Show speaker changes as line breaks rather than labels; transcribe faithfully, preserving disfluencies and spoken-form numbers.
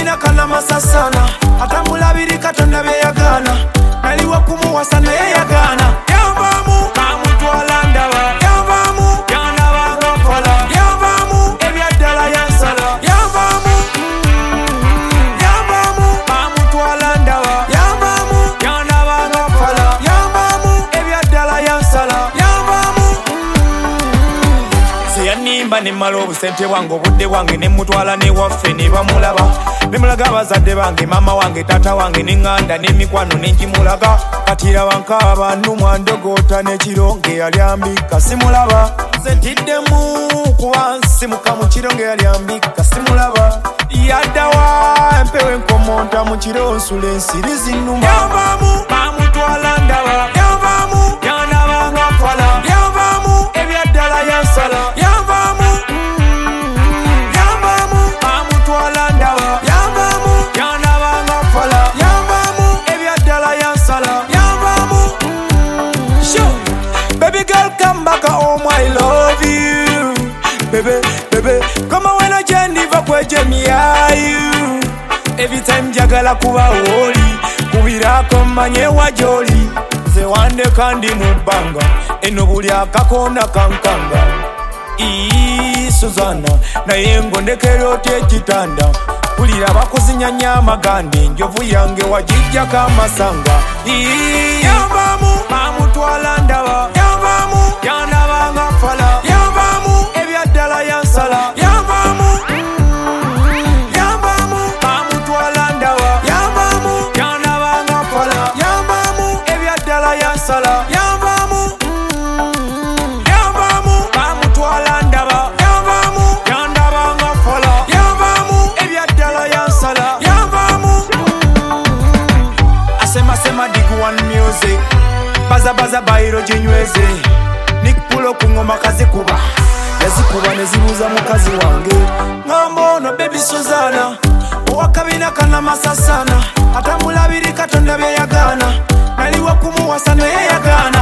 wakabina kana masasana atambulabiri katonda beyagana naliwa kumuwasa naye yagana yavamu kamutwala ndaba yavamu yanabanga mpola yavamu ebyaddala yansala yavamu yavamu kamutwala ndaba yavamu yanabanga mpola yavamu ebyaddala yansala yavamu seyanimba nemala obusente bwange obudde bwange nemutwala newaffe ne bamulaba nemulaga abazadde bange mama wange tata wange neŋŋanda n'emikwano nenjimulaga katira wankaaba nnumwa ndogoota n'ekironge yalyambika simulaba sentiddemu kuba nsimuka mu kironge yalyambika simulaba yaddawa empewo enkomonta mu kiro nsula ensiri zinnuma yavamu bamutwala ndaba yavamu yanabanga mpola yavamu ebyaddala yansala yavamu yavamu bamutwala ndaba yavamu yanabanga mpola yavamu ebyaddala yansala yavamu sure baby girl come back home I love you baby baby come on when I jendiva kwejemia you every time jagala kuba woli kubirako manye wajoli ze wande kandi mubanga eno buli akakonda kankanga ii Suzana naye ngondekero tekitanda kulira bakuzinyanya amagande njovu yange wajijja kamasanga ii yavamu bamutwala ndaba yavamu yanabanga mpola yavamu ebyaddala yansala yavamu yavamu bamutwala ndaba yavamu yanabanga mpola yavamu ebyaddala yansala yavamu yavamu bamutwala ndaba yavamu yanabanga mpola yavamu ebyaddala yansala yavamu asema sema digu one music baza baza bayiro jinyweze nikupulo kungoma kazi kuba yazikuba nezibuza mukazi wange ngambono baby Suzana wakabina kana masasana atambulabiri katonda beyagana naliwa kumuwasa naye yagana